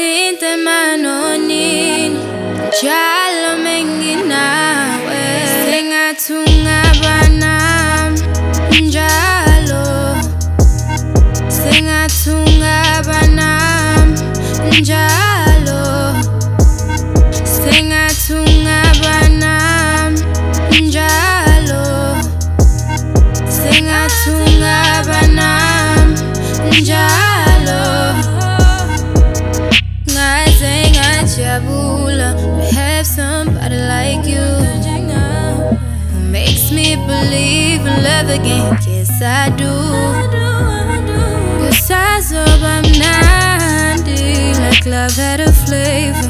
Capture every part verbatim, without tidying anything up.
Ungithinte emanonini njalo menginawe, sengathi ungaba nami njalo, sengathi ungaba nami njalo, sengathi ungaba nami njalo, sengathi ungaba nami njalo. Ngaze ngajabula to have somebody like you, who makes me believe in love again. Yes, I do. Kusazoba mnandi, like love had a flavor,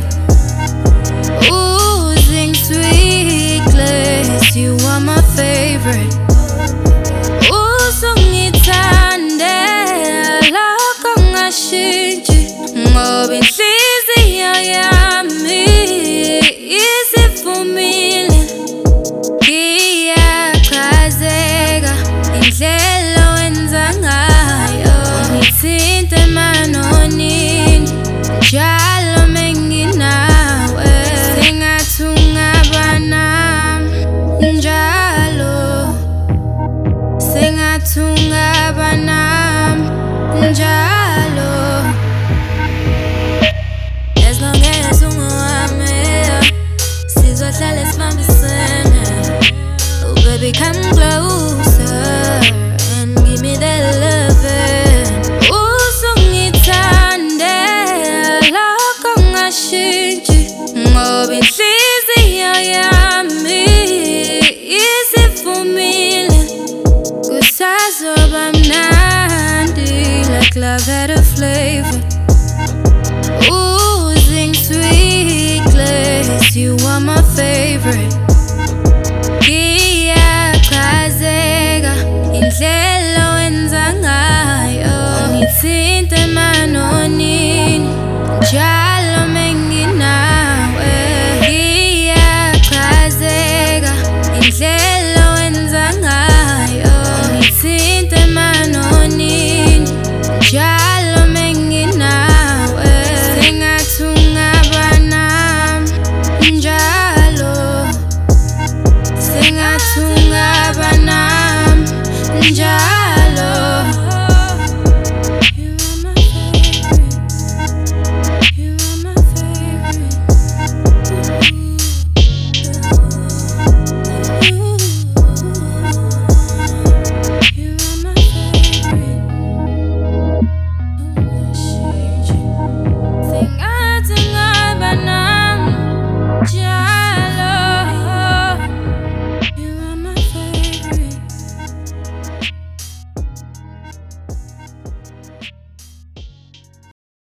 oozing sweetness. You are my favorite. Uzungithande lokho ngashintshi, ngoba inhliziyo yami isivumile. Ngiyachazeka indlela owenza ngayo, ungithinte emanonini njalo menginawe, sengathi ungaba nami njalo, sengathi ungaba nami njalo. As long as ungowami, sizohlala sibambisene. Oh baby, come closer and give me that loving. Uzungithande lokho ngashintshi, ngoba inhliziyo yami isivumile. Kusazoba mnandi, like love had a flavor, oozing sweetness. You are my favorite.